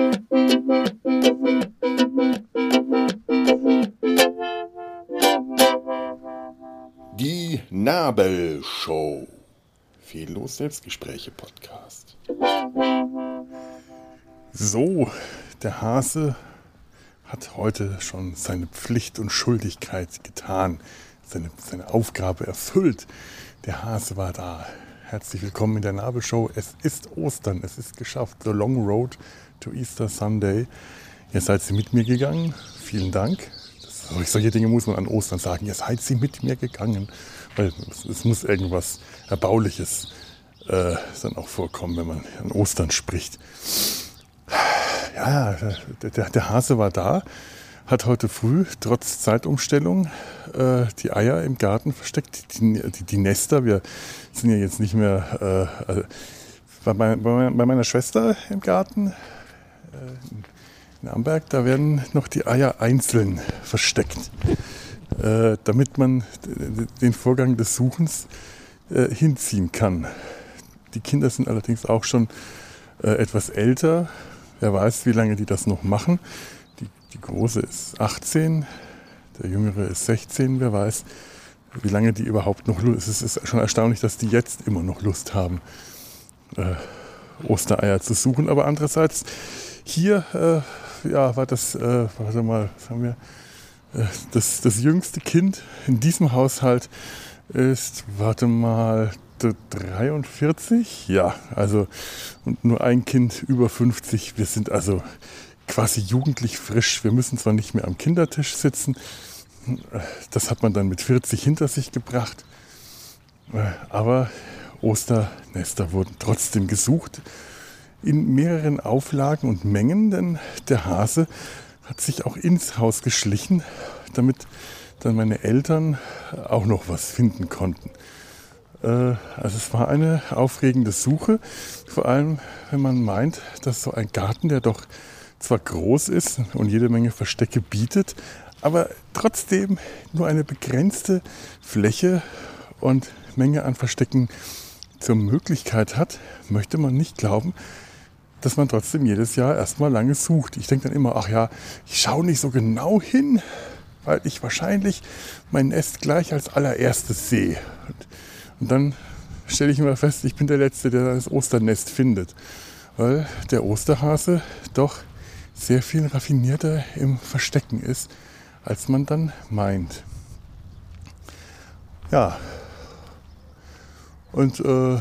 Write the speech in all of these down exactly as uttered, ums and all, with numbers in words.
Die Nabelshow. Fehllos Selbstgespräche-Podcast. So, der Hase hat heute schon seine Pflicht und Schuldigkeit getan, seine, seine Aufgabe erfüllt. Der Hase war da. Herzlich willkommen in der Nabelshow. Es ist Ostern, es ist geschafft. The long road to Easter Sunday. Ihr seid sie mit mir gegangen. Vielen Dank. Das, solche Dinge muss man an Ostern sagen. Ihr seid sie mit mir gegangen. Weil es, es muss irgendwas Erbauliches äh, dann auch vorkommen, wenn man an Ostern spricht. Ja, der, der, der Hase war da, hat heute früh trotz Zeitumstellung äh, die Eier im Garten versteckt, die, die, die Nester. Wir sind ja jetzt nicht mehr äh, also bei, mein, bei, meiner, bei meiner Schwester im Garten äh, in Amberg, da werden noch die Eier einzeln versteckt, äh, damit man den Vorgang des Suchens äh, hinziehen kann. Die Kinder sind allerdings auch schon äh, etwas älter. Wer weiß, wie lange die das noch machen. Die, die Große ist achtzehn, der Jüngere ist sechzehn. Wer weiß, wie lange die überhaupt noch Lust haben. Es ist schon erstaunlich, dass die jetzt immer noch Lust haben, äh, Ostereier zu suchen. Aber andererseits, hier äh, ja, war das, äh, warte mal, was haben wir? Äh, das, das jüngste Kind in diesem Haushalt ist, warte mal, dreiundvierzig, ja, also und nur ein Kind über fünfzig. Wir sind also quasi jugendlich frisch. Wir müssen zwar nicht mehr am Kindertisch sitzen, das hat man dann mit vierzig hinter sich gebracht, aber Osternester wurden trotzdem gesucht in mehreren Auflagen und Mengen, denn der Hase hat sich auch ins Haus geschlichen, damit dann meine Eltern auch noch was finden konnten. Also es war eine aufregende Suche, vor allem wenn man meint, dass so ein Garten, der doch zwar groß ist und jede Menge Verstecke bietet, aber trotzdem nur eine begrenzte Fläche und Menge an Verstecken zur Möglichkeit hat, möchte man nicht glauben, dass man trotzdem jedes Jahr erstmal lange sucht. Ich denke dann immer, ach ja, ich schaue nicht so genau hin, weil ich wahrscheinlich mein Nest gleich als allererstes sehe. Und Und dann stelle ich immer fest, ich bin der Letzte, der das Osternest findet. Weil der Osterhase doch sehr viel raffinierter im Verstecken ist, als man dann meint. Ja. Und äh,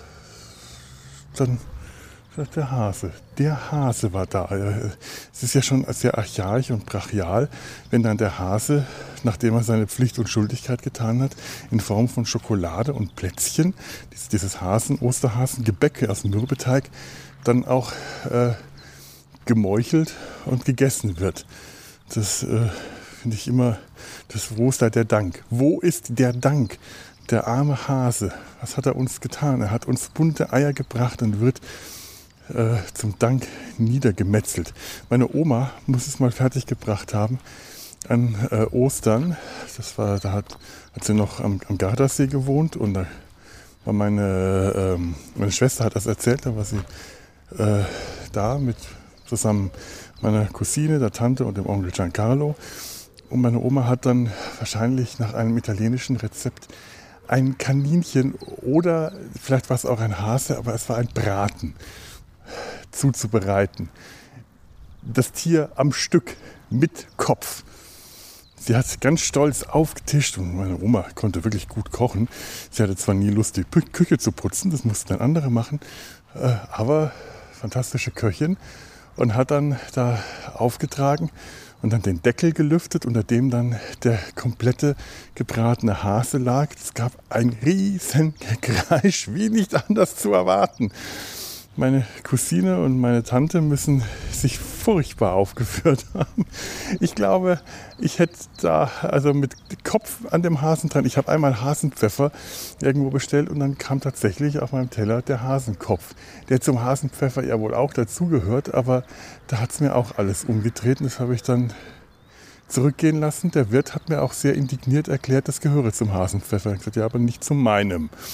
dann der Hase. Der Hase war da. Es ist ja schon sehr archaisch und brachial, wenn dann der Hase, nachdem er seine Pflicht und Schuldigkeit getan hat, in Form von Schokolade und Plätzchen, dieses Hasen, Osterhasengebäck aus dem Mürbeteig, dann auch äh, gemeuchelt und gegessen wird. Das äh, finde ich immer, das, wo ist da der Dank? Wo ist der Dank? Der arme Hase, was hat er uns getan? Er hat uns bunte Eier gebracht und wird äh, zum Dank niedergemetzelt. Meine Oma muss es mal fertig gebracht haben an äh, Ostern. Das war, da hat, hat sie noch am, am Gardasee gewohnt und da war meine, ähm, meine Schwester hat das erzählt, da war sie äh, da mit zusammen meiner Cousine, der Tante und dem Onkel Giancarlo. Und meine Oma hat dann wahrscheinlich nach einem italienischen Rezept ein Kaninchen oder vielleicht war es auch ein Hase, aber es war ein Braten zuzubereiten. Das Tier am Stück mit Kopf. Sie hat ganz stolz aufgetischt und meine Oma konnte wirklich gut kochen. Sie hatte zwar nie Lust, die Küche zu putzen, das mussten dann andere machen, aber fantastische Köchin und hat dann da aufgetragen und dann den Deckel gelüftet, unter dem dann der komplette gebratene Hase lag. Es gab ein riesen Gekreisch, wie nicht anders zu erwarten. Meine Cousine und meine Tante müssen sich furchtbar aufgeführt haben. Ich glaube, ich hätte da also mit Kopf an dem Hasen dran. Ich habe einmal Hasenpfeffer irgendwo bestellt und dann kam tatsächlich auf meinem Teller der Hasenkopf, der zum Hasenpfeffer ja wohl auch dazugehört, aber da hat es mir auch alles umgedreht und das habe ich dann zurückgehen lassen. Der Wirt hat mir auch sehr indigniert erklärt, das gehöre zum Hasenpfeffer. Ich habe gesagt, ja, aber nicht zu meinem.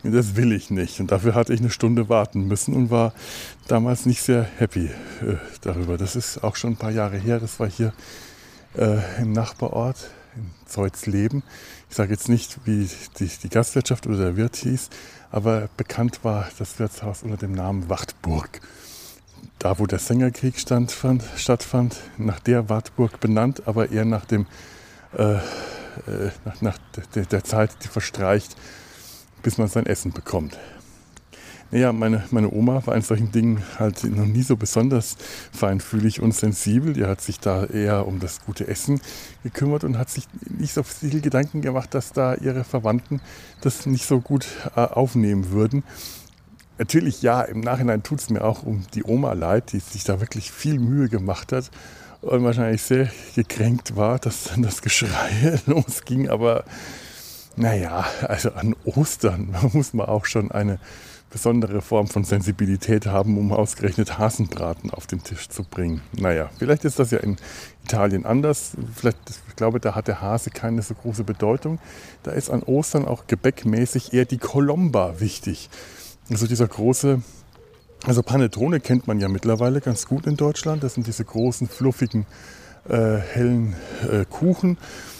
Das will ich nicht. Und dafür hatte ich eine Stunde warten müssen und war damals nicht sehr happy äh, darüber. Das ist auch schon ein paar Jahre her. Das war hier äh, im Nachbarort in Zeutsleben. Ich sage jetzt nicht, wie die, die Gastwirtschaft oder der Wirt hieß, aber bekannt war das Wirtshaus unter dem Namen Wartburg. Da, wo der Sängerkrieg standfand, stattfand, nach der Wartburg benannt, aber eher nach, dem, äh, nach, nach der, der Zeit, die verstreicht, bis man sein Essen bekommt. Naja, meine, meine Oma war in solchen Dingen halt noch nie so besonders feinfühlig und sensibel. Die hat sich da eher um das gute Essen gekümmert und hat sich nicht so viel Gedanken gemacht, dass da ihre Verwandten das nicht so gut äh, aufnehmen würden. Natürlich, ja, im Nachhinein tut es mir auch um die Oma leid, die sich da wirklich viel Mühe gemacht hat und wahrscheinlich sehr gekränkt war, dass dann das Geschrei losging. Aber naja, also an Ostern muss man auch schon eine besondere Form von Sensibilität haben, um ausgerechnet Hasenbraten auf den Tisch zu bringen. Naja, vielleicht ist das ja in Italien anders. Vielleicht, ich glaube, da hat der Hase keine so große Bedeutung. Da ist an Ostern auch gebäckmäßig eher die Colomba wichtig. Also dieser große, also Panettone kennt man ja mittlerweile ganz gut in Deutschland. Das sind diese großen, fluffigen, äh, hellen äh, Kuchen.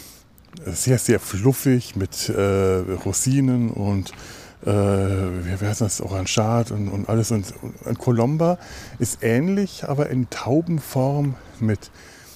Sehr, sehr fluffig mit äh, Rosinen und äh, wie heißt das, Orangat und, und alles. Und, und Colomba ist ähnlich, aber in Taubenform mit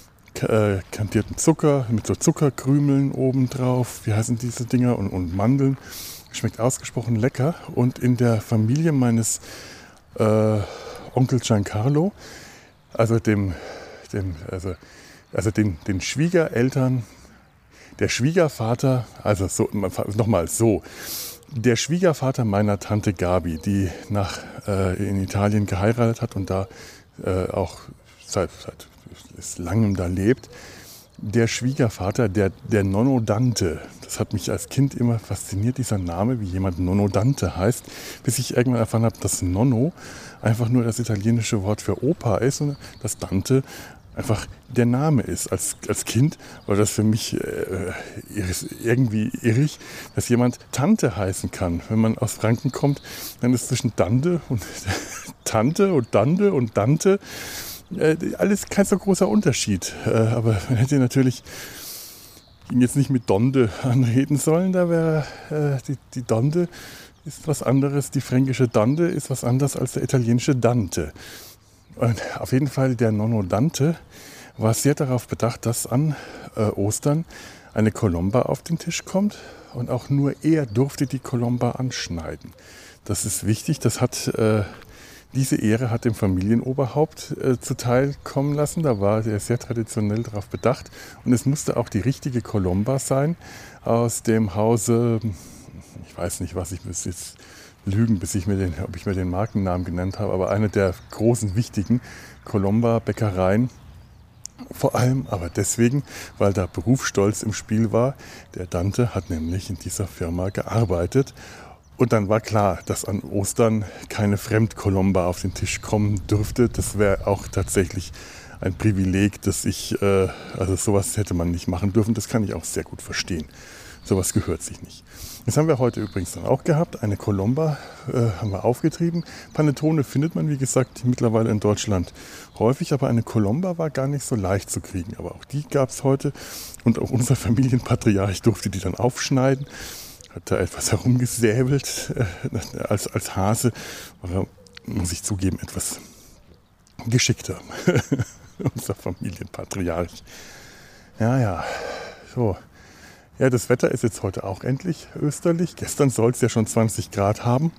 äh, kandiertem Zucker, mit so Zuckerkrümeln obendrauf. Wie heißen diese Dinger? Und, und Mandeln. Schmeckt ausgesprochen lecker. Und in der Familie meines äh, Onkel Giancarlo, also dem, dem also, also den, den Schwiegereltern, der Schwiegervater, also so, nochmal so, der Schwiegervater meiner Tante Gabi, die nach, äh, in Italien geheiratet hat und da äh, auch seit, seit langem da lebt, der Schwiegervater, der, der Nonno Dante, das hat mich als Kind immer fasziniert, dieser Name, wie jemand Nonno Dante heißt, bis ich irgendwann erfahren habe, dass Nonno einfach nur das italienische Wort für Opa ist und dass Dante einfach der Name ist. Als, als Kind war das für mich äh, irgendwie irrig, dass jemand Tante heißen kann. Wenn man aus Franken kommt, dann ist zwischen Dante und Tante und Dante und Dante äh, alles kein so großer Unterschied. Äh, aber man hätte natürlich ihn jetzt nicht mit Donde anreden sollen. Da wäre äh, die, die Donde ist was anderes. Die fränkische Dante ist was anderes als der italienische Dante. Und auf jeden Fall der Nonno Dante war sehr darauf bedacht, dass an äh, Ostern eine Colomba auf den Tisch kommt und auch nur er durfte die Colomba anschneiden. Das ist wichtig, das hat, äh, diese Ehre hat dem Familienoberhaupt äh, zuteil kommen lassen, da war er sehr traditionell darauf bedacht und es musste auch die richtige Colomba sein aus dem Hause, ich weiß nicht, was ich bis jetzt lügen, bis ich mir den, ob ich mir den Markennamen genannt habe, aber eine der großen, wichtigen Colomba-Bäckereien. Vor allem aber deswegen, weil da Berufsstolz im Spiel war. Der Dante hat nämlich in dieser Firma gearbeitet. Und dann war klar, dass an Ostern keine Fremd-Colomba auf den Tisch kommen dürfte. Das wäre auch tatsächlich ein Privileg, dass ich, äh, also sowas hätte man nicht machen dürfen. Das kann ich auch sehr gut verstehen. Sowas gehört sich nicht. Das haben wir heute übrigens dann auch gehabt. Eine Colomba äh, haben wir aufgetrieben. Panettone findet man, wie gesagt, mittlerweile in Deutschland häufig. Aber eine Colomba war gar nicht so leicht zu kriegen. Aber auch die gab es heute. Und auch unser Familienpatriarch durfte die dann aufschneiden. Hat da etwas herumgesäbelt. Äh, als, als Hase war er, muss ich zugeben, etwas geschickter. Unser Familienpatriarch. Ja, ja, so. Ja, das Wetter ist jetzt heute auch endlich österlich. Gestern soll es ja schon zwanzig Grad haben.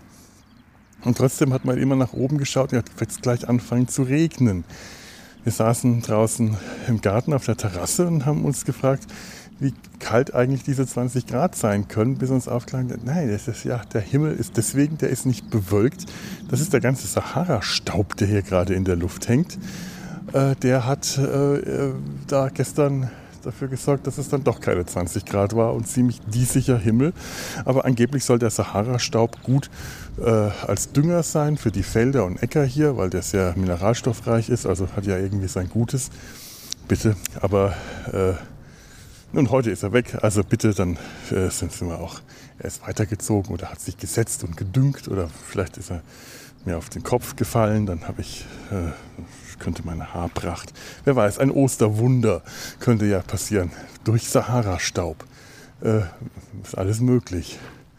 Und trotzdem hat man immer nach oben geschaut und hat jetzt gleich angefangen zu regnen. Wir saßen draußen im Garten auf der Terrasse und haben uns gefragt, wie kalt eigentlich diese zwanzig Grad sein können, bis uns aufklang, nein, das ist ja, der Himmel ist deswegen, der ist nicht bewölkt. Das ist der ganze Sahara-Staub, der hier gerade in der Luft hängt. Äh, der hat äh, da gestern dafür gesorgt, dass es dann doch keine zwanzig Grad war und ziemlich diesiger Himmel. Aber angeblich soll der Sahara-Staub gut äh, als Dünger sein für die Felder und Äcker hier, weil der sehr mineralstoffreich ist, also hat ja irgendwie sein Gutes. Bitte, aber äh, nun heute ist er weg, also bitte, dann äh, sind wir auch er ist weitergezogen oder hat sich gesetzt und gedüngt oder vielleicht ist er mir auf den Kopf gefallen, dann habe ich, äh, könnte meine Haarpracht, wer weiß, ein Osterwunder könnte ja passieren, durch Sahara-Staub, äh, ist alles möglich.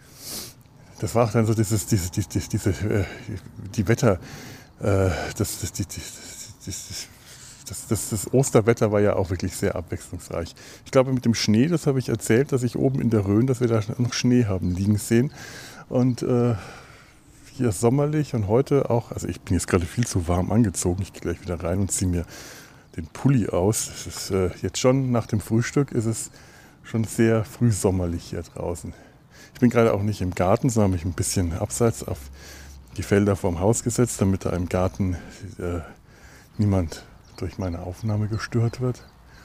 Das war auch dann so dieses, diese, diese, diese, äh, die Wetter, äh, das, das, die, die, das, das, das, das Osterwetter war ja auch wirklich sehr abwechslungsreich. Ich glaube mit dem Schnee, das habe ich erzählt, dass ich oben in der Rhön, dass wir da noch Schnee haben liegen sehen und äh, hier ist sommerlich und heute auch, also ich bin jetzt gerade viel zu warm angezogen, ich gehe gleich wieder rein und ziehe mir den Pulli aus. Es ist äh, jetzt schon nach dem Frühstück, ist es schon sehr früh sommerlich hier draußen. Ich bin gerade auch nicht im Garten, sondern mich ein bisschen abseits auf die Felder vorm Haus gesetzt, damit da im Garten äh, niemand durch meine Aufnahme gestört wird.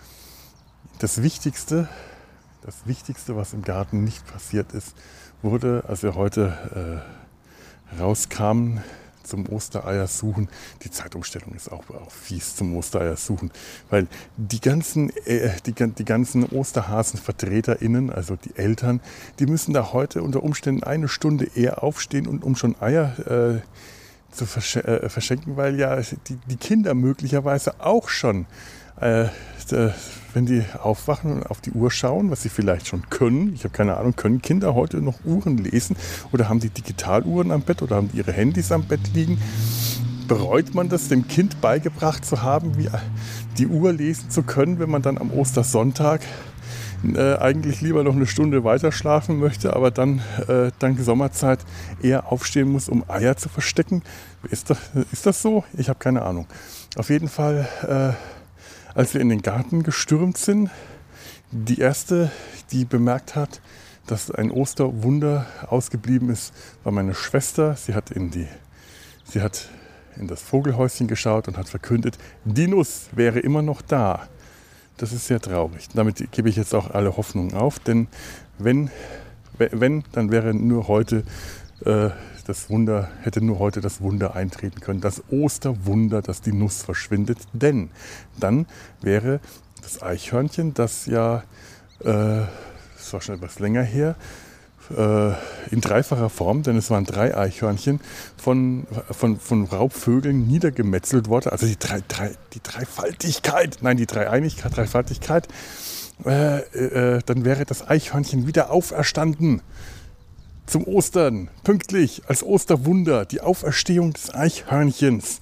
Das Wichtigste, das Wichtigste, was im Garten nicht passiert ist, wurde, als wir heute äh, rauskamen zum Ostereier suchen. Die Zeitumstellung ist auch, auch fies zum Ostereier suchen, weil die ganzen, äh, die, die ganzen Osterhasen-VertreterInnen, also die Eltern, die müssen da heute unter Umständen eine Stunde eher aufstehen, und um schon Eier äh, zu versch- äh, verschenken, weil ja die, die Kinder möglicherweise auch schon äh, wenn die aufwachen und auf die Uhr schauen, was sie vielleicht schon können, ich habe keine Ahnung, können Kinder heute noch Uhren lesen oder haben die Digitaluhren am Bett oder haben die ihre Handys am Bett liegen? Bereut man das, dem Kind beigebracht zu haben, wie die Uhr lesen zu können, wenn man dann am Ostersonntag äh, eigentlich lieber noch eine Stunde weiter schlafen möchte, aber dann äh, dank Sommerzeit eher aufstehen muss, um Eier zu verstecken? Ist das, ist das so? Ich habe keine Ahnung. Auf jeden Fall äh, als wir in den Garten gestürmt sind, die erste, die bemerkt hat, dass ein Osterwunder ausgeblieben ist, war meine Schwester. Sie hat in, die, sie hat in das Vogelhäuschen geschaut und hat verkündet, die Nuss wäre immer noch da. Das ist sehr traurig. Damit gebe ich jetzt auch alle Hoffnungen auf, denn wenn, wenn dann wäre nur heute äh, das Wunder, hätte nur heute das Wunder eintreten können, das Osterwunder, dass die Nuss verschwindet, denn dann wäre das Eichhörnchen, das ja, äh, das war schon etwas länger her, äh, in dreifacher Form, denn es waren drei Eichhörnchen, von, von, von Raubvögeln niedergemetzelt worden, also die, drei, drei, die Dreifaltigkeit, nein, die Dreieinigkeit, Dreifaltigkeit, äh, äh, dann wäre das Eichhörnchen wieder auferstanden. Zum Ostern, pünktlich, als Osterwunder, die Auferstehung des Eichhörnchens.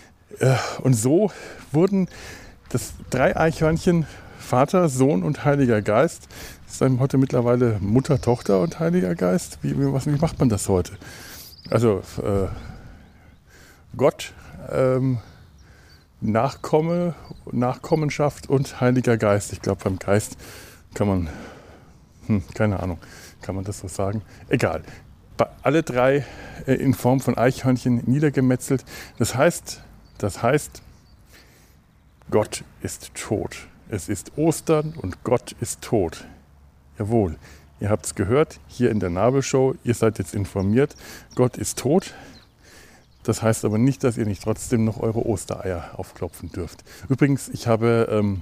Und so wurden das drei Eichhörnchen, Vater, Sohn und Heiliger Geist. Das ist dann heute mittlerweile Mutter, Tochter und Heiliger Geist. Wie, wie, was, wie macht man das heute? Also äh, Gott, ähm, Nachkomme, Nachkommenschaft und Heiliger Geist. Ich glaube, beim Geist kann man, hm, keine Ahnung, kann man das so sagen? Egal. Alle drei äh, in Form von Eichhörnchen niedergemetzelt. Das heißt, das heißt, Gott ist tot. Es ist Ostern und Gott ist tot. Jawohl, ihr habt es gehört, hier in der Nabelshow, ihr seid jetzt informiert, Gott ist tot. Das heißt aber nicht, dass ihr nicht trotzdem noch eure Ostereier aufklopfen dürft. Übrigens, ich habe ähm,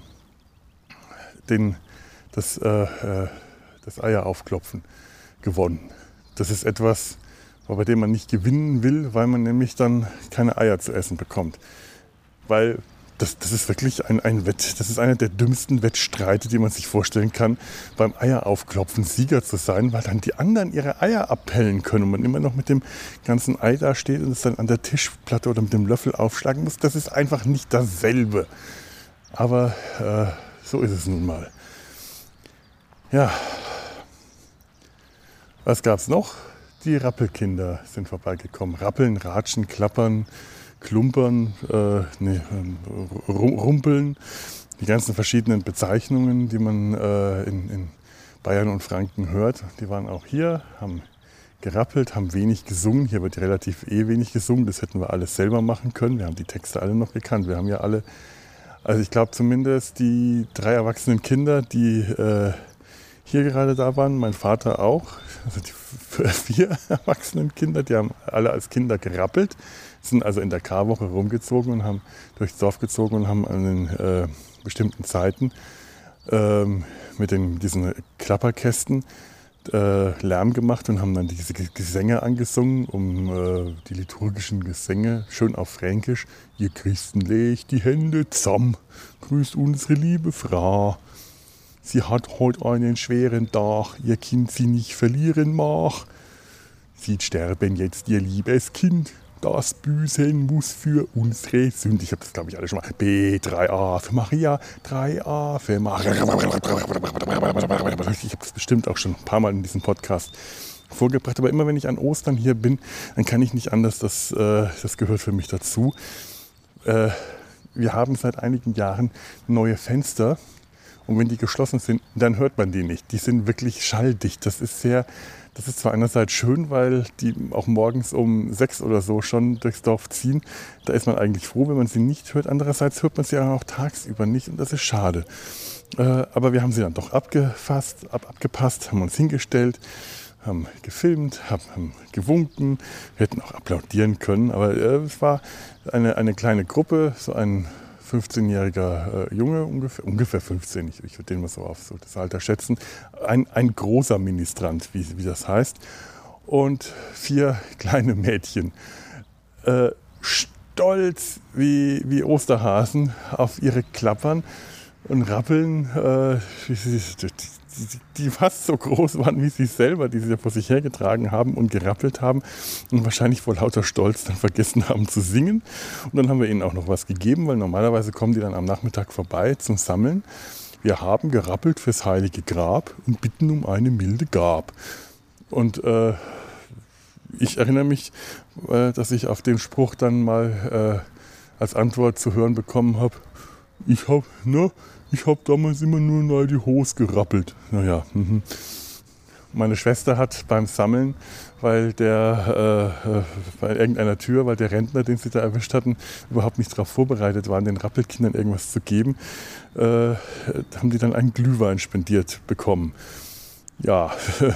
den, das, äh, äh, das Eieraufklopfen gewonnen. Das ist etwas, bei dem man nicht gewinnen will, weil man nämlich dann keine Eier zu essen bekommt. Weil das, das ist wirklich ein, ein Wett, das ist einer der dümmsten Wettstreite, die man sich vorstellen kann, beim Eieraufklopfen Sieger zu sein, weil dann die anderen ihre Eier abpellen können und man immer noch mit dem ganzen Ei da steht und es dann an der Tischplatte oder mit dem Löffel aufschlagen muss. Das ist einfach nicht dasselbe. Aber äh, so ist es nun mal. Ja. Was gab's noch? Die Rappelkinder sind vorbeigekommen. Rappeln, ratschen, klappern, klumpern, äh, nee, rumpeln. Die ganzen verschiedenen Bezeichnungen, die man äh, in, in Bayern und Franken hört, die waren auch hier, haben gerappelt, haben wenig gesungen. Hier wird relativ eh wenig gesungen. Das hätten wir alles selber machen können. Wir haben die Texte alle noch gekannt. Wir haben ja alle, also ich glaube zumindest die drei erwachsenen Kinder, die äh, hier gerade da waren, mein Vater auch, also die vier erwachsenen Kinder, die haben alle als Kinder gerappelt, sind also in der Karwoche rumgezogen und haben durchs Dorf gezogen und haben an den äh, bestimmten Zeiten ähm, mit den, diesen Klapperkästen äh, Lärm gemacht und haben dann diese Gesänge angesungen, um äh, die liturgischen Gesänge, schön auf Fränkisch. Ihr Christen legt die Hände zusammen, grüßt unsere liebe Frau. Sie hat heute einen schweren Tag, ihr Kind sie nicht verlieren mag. Sie sterben jetzt, ihr liebes Kind, das büßen muss für unsere Sünde. Ich habe das, glaube ich, alle schon mal. B, drei A für Maria, drei A für Maria. Ich habe das bestimmt auch schon ein paar Mal in diesem Podcast vorgebracht. Aber immer wenn ich an Ostern hier bin, dann kann ich nicht anders, das, äh, das gehört für mich dazu. Äh, wir haben seit einigen Jahren neue Fenster. Und wenn die geschlossen sind, dann hört man die nicht. Die sind wirklich schalldicht. Das ist sehr, das ist zwar einerseits schön, weil die auch morgens um sechs oder so schon durchs Dorf ziehen. Da ist man eigentlich froh, wenn man sie nicht hört. Andererseits hört man sie auch tagsüber nicht und das ist schade. Äh, aber wir haben sie dann doch abgefasst, ab, abgepasst, haben uns hingestellt, haben gefilmt, haben, haben gewunken. Wir hätten auch applaudieren können, aber äh, es war eine, eine kleine Gruppe, so ein fünfzehnjähriger äh, Junge, ungefähr, ungefähr fünfzehn, ich, ich würde den mal so auf so das Alter schätzen, ein, ein großer Ministrant, wie, wie das heißt, und vier kleine Mädchen, äh, stolz wie, wie Osterhasen auf ihre Klappern und rappeln, äh, die, die, die fast so groß waren wie sie selber, die sie vor sich hergetragen haben und gerappelt haben und wahrscheinlich vor lauter Stolz dann vergessen haben zu singen. Und dann haben wir ihnen auch noch was gegeben, weil normalerweise kommen die dann am Nachmittag vorbei zum Sammeln. Wir haben gerappelt fürs heilige Grab und bitten um eine milde Gab. Und äh, ich erinnere mich, äh, dass ich auf den Spruch dann mal äh, als Antwort zu hören bekommen habe, ich habe, ne? Ich habe damals immer nur in die Hose gerappelt. Naja, mhm. Meine Schwester hat beim Sammeln, weil der äh, bei irgendeiner Tür, weil der Rentner, den sie da erwischt hatten, überhaupt nicht darauf vorbereitet waren, den Rappelkindern irgendwas zu geben, äh, haben die dann einen Glühwein spendiert bekommen. Ja,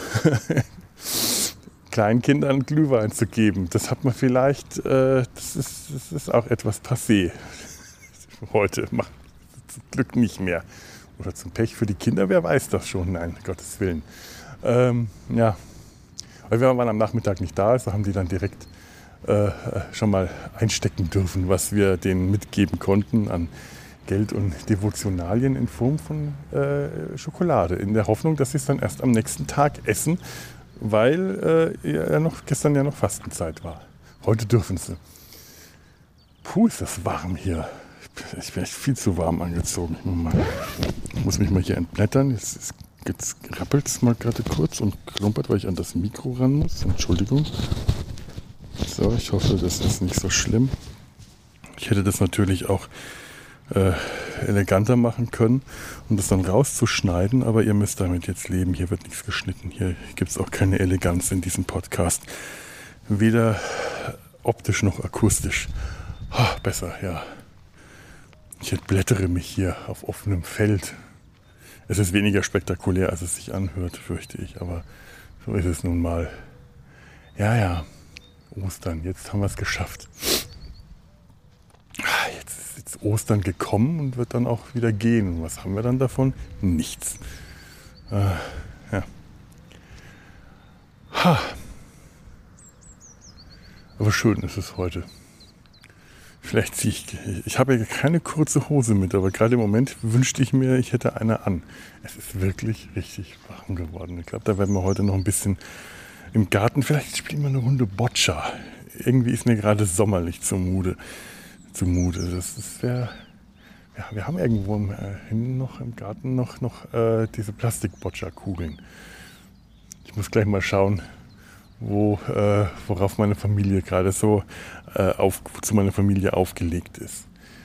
Kleinkindern Glühwein zu geben, das hat man vielleicht, äh, das, ist, das ist auch etwas passé. Heute macht zum Glück nicht mehr. Oder zum Pech für die Kinder, wer weiß das schon? Nein, Gottes Willen. Ähm, ja, weil wir waren am Nachmittag nicht da, also haben die dann direkt äh, schon mal einstecken dürfen, was wir denen mitgeben konnten an Geld und Devotionalien in Form von äh, Schokolade, in der Hoffnung, dass sie es dann erst am nächsten Tag essen, weil äh, ja noch, gestern ja noch Fastenzeit war. Heute dürfen sie. Puh, ist das warm hier. Ich bin echt viel zu warm angezogen. Ich muss mich mal hier entblättern. Jetzt, jetzt rappelt es mal gerade kurz und klumpert, weil ich an das Mikro ran muss. Entschuldigung. So, ich hoffe, das ist nicht so schlimm. Ich hätte das natürlich auch äh, eleganter machen können, um das dann rauszuschneiden, aber ihr müsst damit jetzt leben. Hier wird nichts geschnitten. Hier gibt es auch keine Eleganz in diesem Podcast. Weder optisch noch akustisch. Ha, besser, ja. Ich entblättere mich hier auf offenem Feld. Es ist weniger spektakulär, als es sich anhört, fürchte ich. Aber so ist es nun mal. Ja, ja. Ostern, jetzt haben wir es geschafft. Jetzt ist jetzt Ostern gekommen und wird dann auch wieder gehen. Und was haben wir dann davon? Nichts. Äh, ja. Ha. Aber schön ist es heute. Vielleicht ziehe ich, ich habe ja keine kurze Hose mit, aber gerade im Moment wünschte ich mir, ich hätte eine an. Es ist wirklich richtig warm geworden. Ich glaube, da werden wir heute noch ein bisschen im Garten, vielleicht spielen wir eine Runde Boccia. Irgendwie ist mir gerade sommerlich zumute. zumute. Das, das wäre, ja, wir haben irgendwo im, äh, hinten noch im Garten noch, noch äh, diese Plastik-Boccia-Kugeln. Ich muss gleich mal schauen, Wo, äh, worauf meine Familie gerade so äh, auf, zu meiner Familie aufgelegt ist.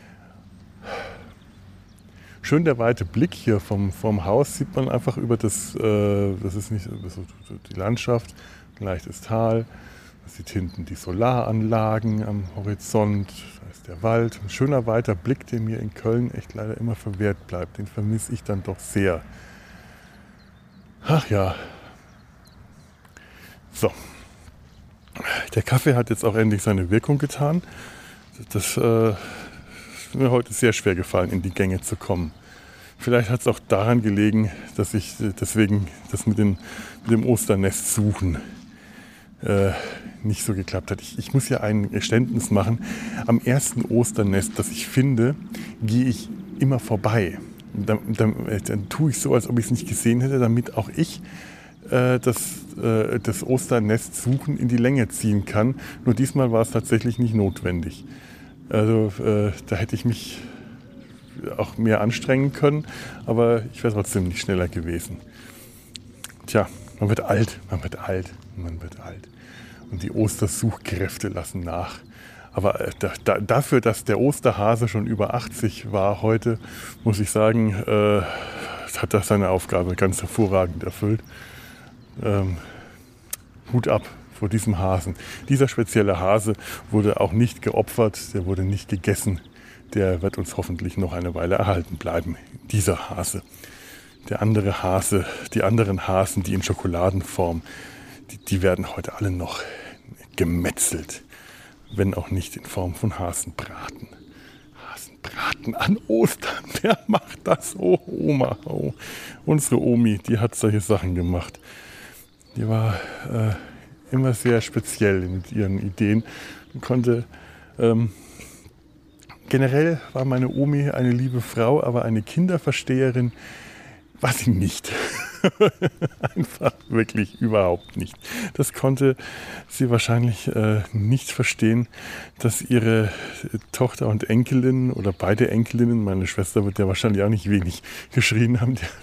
Schön der weite Blick hier vom, vom Haus, sieht man einfach über das, äh, das ist nicht so die Landschaft, ein leichtes Tal. Man sieht hinten die Solaranlagen am Horizont, da ist der Wald. Ein schöner weiter Blick, der mir in Köln echt leider immer verwehrt bleibt. Den vermisse ich dann doch sehr. Ach ja. So, der Kaffee hat jetzt auch endlich seine Wirkung getan. Das äh, ist mir heute sehr schwer gefallen, in die Gänge zu kommen. Vielleicht hat es auch daran gelegen, dass ich deswegen das mit, den, mit dem Osternest suchen äh, nicht so geklappt hat. Ich, ich muss ja ein Geständnis machen. Am ersten Osternest, das ich finde, gehe ich immer vorbei. Dann, dann, dann tue ich so, als ob ich es nicht gesehen hätte, damit auch ich äh, das, äh, das Osternest suchen in die Länge ziehen kann. Nur diesmal war es tatsächlich nicht notwendig. Also äh, da hätte ich mich auch mehr anstrengen können, aber ich wäre trotzdem nicht schneller gewesen. Tja, man wird alt, man wird alt, man wird alt. Und die Ostersuchkräfte lassen nach. Aber äh, da, da, dafür, dass der Osterhase schon über achtzig war heute, muss ich sagen, äh, hat er seine Aufgabe ganz hervorragend erfüllt. Ähm, Hut ab vor diesem Hasen. Dieser spezielle Hase wurde auch nicht geopfert, der wurde nicht gegessen. Der wird uns hoffentlich noch eine Weile erhalten bleiben, dieser Hase. Der andere Hase, die anderen Hasen, die in Schokoladenform, die, die werden heute alle noch gemetzelt, wenn auch nicht in Form von Hasenbraten. Hasenbraten an Ostern, wer macht das? Oh, Oma, oh. Unsere Omi, die hat solche Sachen gemacht. Die war äh, immer sehr speziell mit ihren Ideen und konnte... Ähm, Generell war meine Omi eine liebe Frau, aber eine Kinderversteherin war sie nicht. Einfach wirklich überhaupt nicht. Das konnte sie wahrscheinlich äh, nicht verstehen, dass ihre Tochter und Enkelin oder beide Enkelinnen, meine Schwester wird ja wahrscheinlich auch nicht wenig geschrien haben, die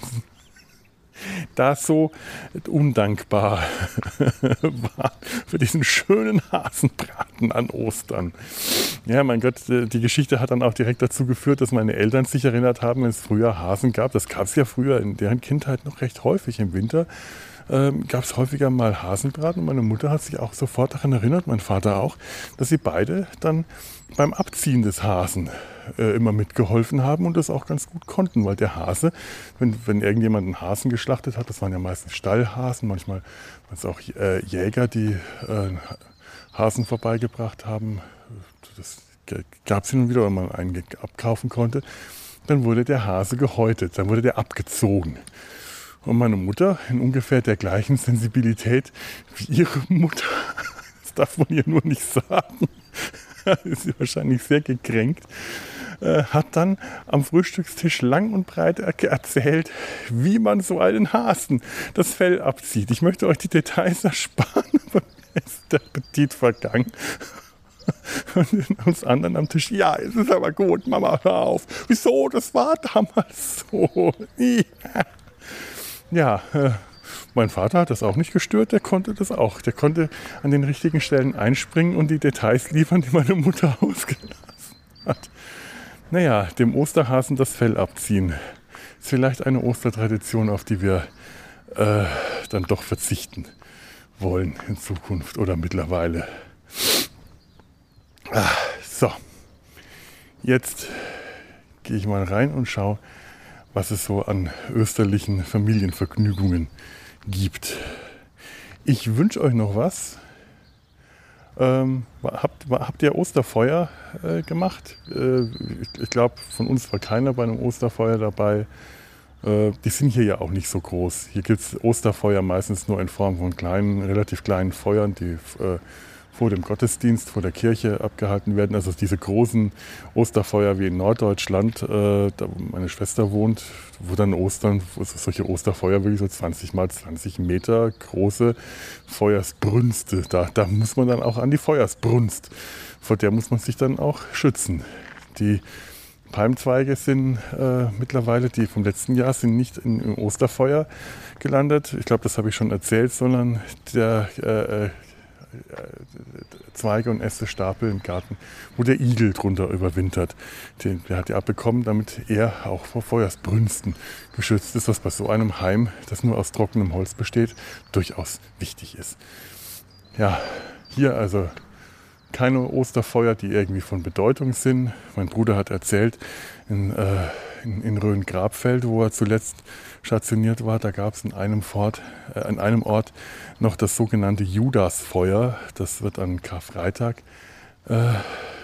da so undankbar war für diesen schönen Hasenbraten an Ostern. Ja, mein Gott, die Geschichte hat dann auch direkt dazu geführt, dass meine Eltern sich erinnert haben, wenn es früher Hasen gab. Das gab es ja früher in deren Kindheit noch recht häufig im Winter. Ähm, gab es häufiger mal Hasenbraten. Und meine Mutter hat sich auch sofort daran erinnert, mein Vater auch, dass sie beide dann beim Abziehen des Hasen äh, immer mitgeholfen haben und das auch ganz gut konnten, weil der Hase, wenn, wenn irgendjemand einen Hasen geschlachtet hat, das waren ja meistens Stallhasen, manchmal waren es auch äh, Jäger, die äh, Hasen vorbeigebracht haben, das gab es hin und wieder, wenn man einen abkaufen konnte, dann wurde der Hase gehäutet, dann wurde der abgezogen. Und meine Mutter, in ungefähr der gleichen Sensibilität wie ihre Mutter, das darf man ihr nur nicht sagen, ist sie wahrscheinlich sehr gekränkt, äh, hat dann am Frühstückstisch lang und breit er- erzählt, wie man so einen Hasen das Fell abzieht. Ich möchte euch die Details ersparen, aber mir ist der Appetit vergangen. Und uns anderen am Tisch, ja, es ist aber gut, Mama, hör auf. Wieso, das war damals so. Ja. Ja, äh, mein Vater hat das auch nicht gestört, der konnte das auch. Der konnte an den richtigen Stellen einspringen und die Details liefern, die meine Mutter ausgelassen hat. Naja, dem Osterhasen das Fell abziehen. Ist vielleicht eine Ostertradition, auf die wir äh, dann doch verzichten wollen in Zukunft oder mittlerweile. Ah, so, jetzt gehe ich mal rein und schaue, was es so an österlichen Familienvergnügungen gibt. Ich wünsche euch noch was. Ähm, habt, habt ihr Osterfeuer äh, gemacht? Äh, ich ich glaube, von uns war keiner bei einem Osterfeuer dabei. Äh, die sind hier ja auch nicht so groß. Hier gibt es Osterfeuer meistens nur in Form von kleinen, relativ kleinen Feuern, die äh, vor dem Gottesdienst, vor der Kirche abgehalten werden. Also diese großen Osterfeuer wie in Norddeutschland, äh, da wo meine Schwester wohnt, wo dann Ostern, wo solche Osterfeuer wirklich so zwanzig mal zwanzig Meter große Feuersbrünste, da, da muss man dann auch an die Feuersbrunst, vor der muss man sich dann auch schützen. Die Palmzweige sind äh, mittlerweile, die vom letzten Jahr, sind nicht in, im Osterfeuer gelandet. Ich glaube, das habe ich schon erzählt, sondern der äh, Zweige und Äste Stapel im Garten, wo der Igel drunter überwintert. Den, der hat er abbekommen, damit er auch vor Feuersbrünsten geschützt ist, was bei so einem Heim, das nur aus trockenem Holz besteht, durchaus wichtig ist. Ja, hier also keine Osterfeuer, die irgendwie von Bedeutung sind. Mein Bruder hat erzählt, in, äh, in, in Rhön-Grabfeld, wo er zuletzt stationiert war, da gab es in einem Ort, äh, an einem Ort noch das sogenannte Judasfeuer. Das wird an Karfreitag äh,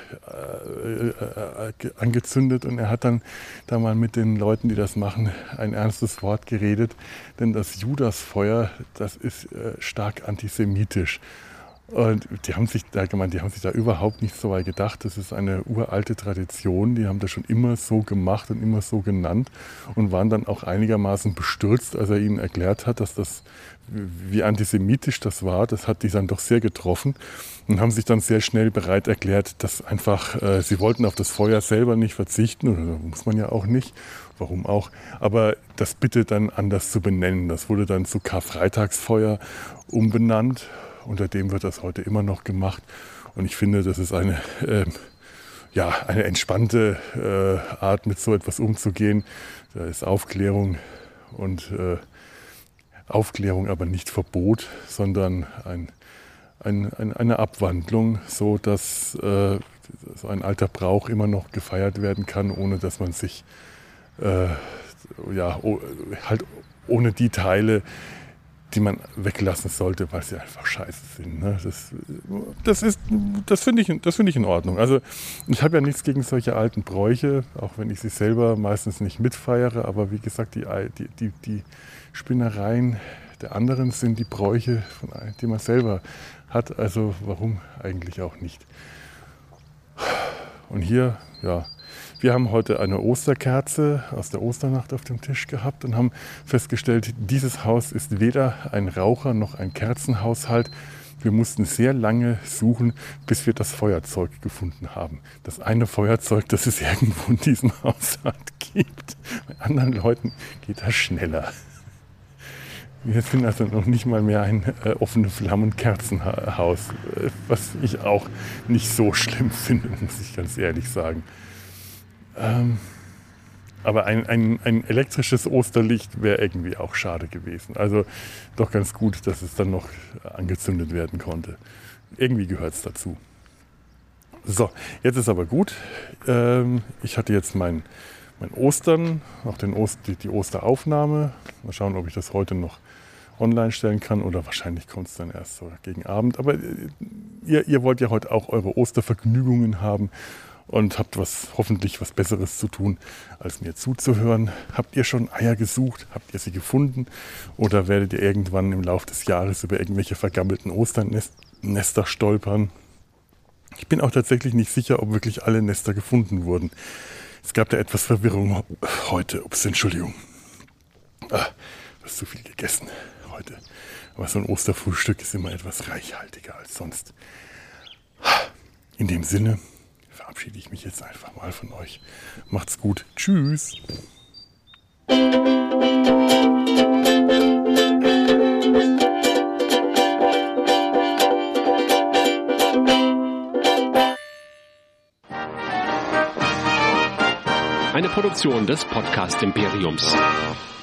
äh, äh, angezündet und er hat dann da mal mit den Leuten, die das machen, ein ernstes Wort geredet, denn das Judasfeuer, das ist äh, stark antisemitisch. Und die haben sich da gemeint, die haben sich da überhaupt nicht so weit gedacht. Das ist eine uralte Tradition. Die haben das schon immer so gemacht und immer so genannt und waren dann auch einigermaßen bestürzt, als er ihnen erklärt hat, dass das, wie antisemitisch das war. Das hat die dann doch sehr getroffen und haben sich dann sehr schnell bereit erklärt, dass einfach, äh, sie wollten auf das Feuer selber nicht verzichten, oder muss man ja auch nicht. Warum auch? Aber das bitte dann anders zu benennen. Das wurde dann zu Karfreitagsfeuer umbenannt. Unter dem wird das heute immer noch gemacht. Und ich finde, das ist eine, äh, ja, eine entspannte äh, Art, mit so etwas umzugehen. Da ist Aufklärung und äh, Aufklärung aber nicht Verbot, sondern ein, ein, ein, eine Abwandlung, so dass äh, so ein alter Brauch immer noch gefeiert werden kann, ohne dass man sich äh, ja, oh, halt ohne die Teile, die man weglassen sollte, weil sie einfach scheiße sind. Ne? Das, das, ist, das finde ich, das finde ich in Ordnung. Also ich habe ja nichts gegen solche alten Bräuche, auch wenn ich sie selber meistens nicht mitfeiere. Aber wie gesagt, die, die, die, die Spinnereien der anderen sind die Bräuche, von, die man selber hat. Also warum eigentlich auch nicht? Und hier, ja, wir haben heute eine Osterkerze aus der Osternacht auf dem Tisch gehabt und haben festgestellt, dieses Haus ist weder ein Raucher- noch ein Kerzenhaushalt. Wir mussten sehr lange suchen, bis wir das Feuerzeug gefunden haben. Das eine Feuerzeug, das es irgendwo in diesem Haushalt gibt. Bei anderen Leuten geht das schneller. Wir sind also noch nicht mal mehr ein äh, offene Flammen-Kerzenhaus, äh, was ich auch nicht so schlimm finde, muss ich ganz ehrlich sagen. Ähm, aber ein, ein, ein elektrisches Osterlicht wäre irgendwie auch schade gewesen. Also doch ganz gut, dass es dann noch angezündet werden konnte. Irgendwie gehört es dazu. So, jetzt ist aber gut. Ähm, ich hatte jetzt mein, mein Ostern, auch den Ost, die, die Osteraufnahme. Mal schauen, ob ich das heute noch online stellen kann oder wahrscheinlich kommt es dann erst so gegen Abend. Aber ihr, ihr wollt ja heute auch eure Ostervergnügungen haben und habt was, hoffentlich was Besseres zu tun, als mir zuzuhören. Habt ihr schon Eier gesucht? Habt ihr sie gefunden? Oder werdet ihr irgendwann im Laufe des Jahres über irgendwelche vergammelten Osternester stolpern? Ich bin auch tatsächlich nicht sicher, ob wirklich alle Nester gefunden wurden. Es gab da etwas Verwirrung heute. Ups, Entschuldigung. Ah, du hast zu viel gegessen heute. Aber so ein Osterfrühstück ist immer etwas reichhaltiger als sonst. In dem Sinne verabschiede ich mich jetzt einfach mal von euch. Macht's gut. Tschüss. Eine Produktion des Podcast Imperiums.